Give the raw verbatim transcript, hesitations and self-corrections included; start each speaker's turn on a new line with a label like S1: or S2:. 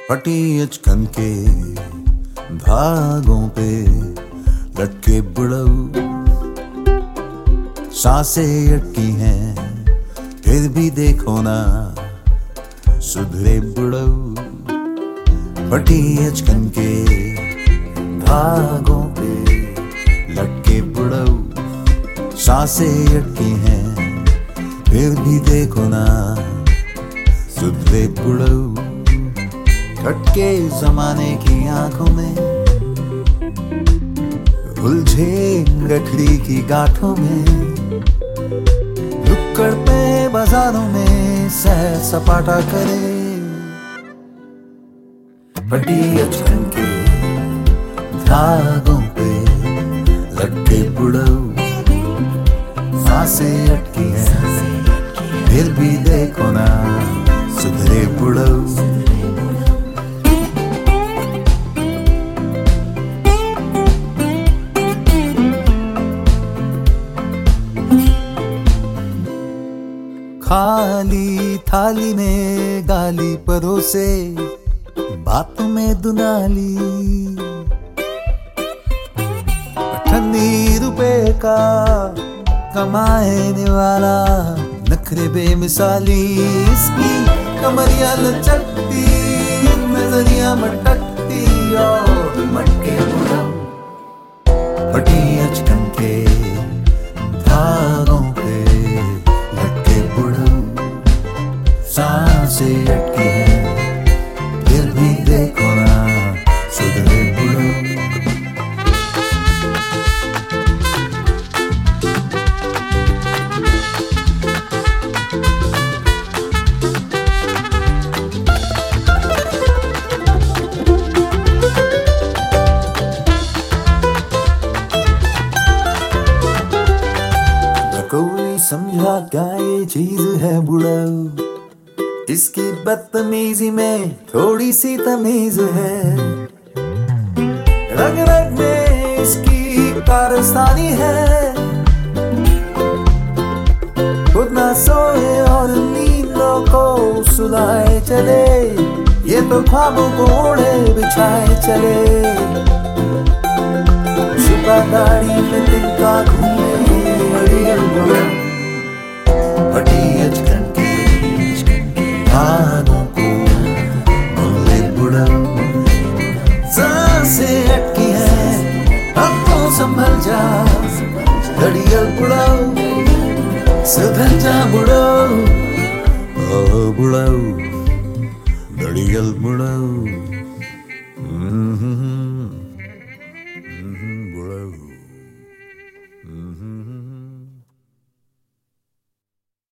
S1: फटी अचकन के धागों पे लटके बुड़ऊ, सांसें अटकी हैं फिर भी देखो ना सुधरे बुड़ऊ। फटी अचकन के धागों पे लटके बुड़ऊ, सांसें अटकी हैं फिर भी देखो ना सुधरे बुड़ऊ। खटके जमाने की आंखों में, उलझे गठरी की गांठों में, नुक्कड़ पे बाजारों में सैर सपाटा करे। फटी अचकन के धागों पे लटके बुड़ऊ, सांसें अटकी हैं फिर भी देखो ना सुधरे बुड़ऊ। खाली थाली में गाली परोसे, बातों में दुनाली, अठन्नी रुपए का कमाने वाला नखरे बेमिसाली। इसकी कमरिया लचकती, नजरिया मटकती और मटके बुड़ऊ। फटी अचकन के धागों पे लटके बुड़ऊ, सांसें अटकी हैं फिर भी देखो ना सुधरे बुड़ऊ। कोई समझा क्या ये चीज है बुड़ऊ, इसकी बदतमीजी में थोड़ी सी तमीज है। रग रग में इसकी कारस्तानी है, खुद ना सोए और नींदों को सुलाए चले, ये तो ख्वाबों को ओढ़े बिछाए चले। छुपा दाढ़ी में तिनका घूमे अड़ियल बुड़ऊ। फटी अचकन के धागों को मोले बुड़ऊ, सांसें अटकी हैं अब तो संभल जा घड़ियल बुड़ऊ। सुधर जा बुड़ऊ, ओ बुड़ऊ घड़ियल बुड़ऊ।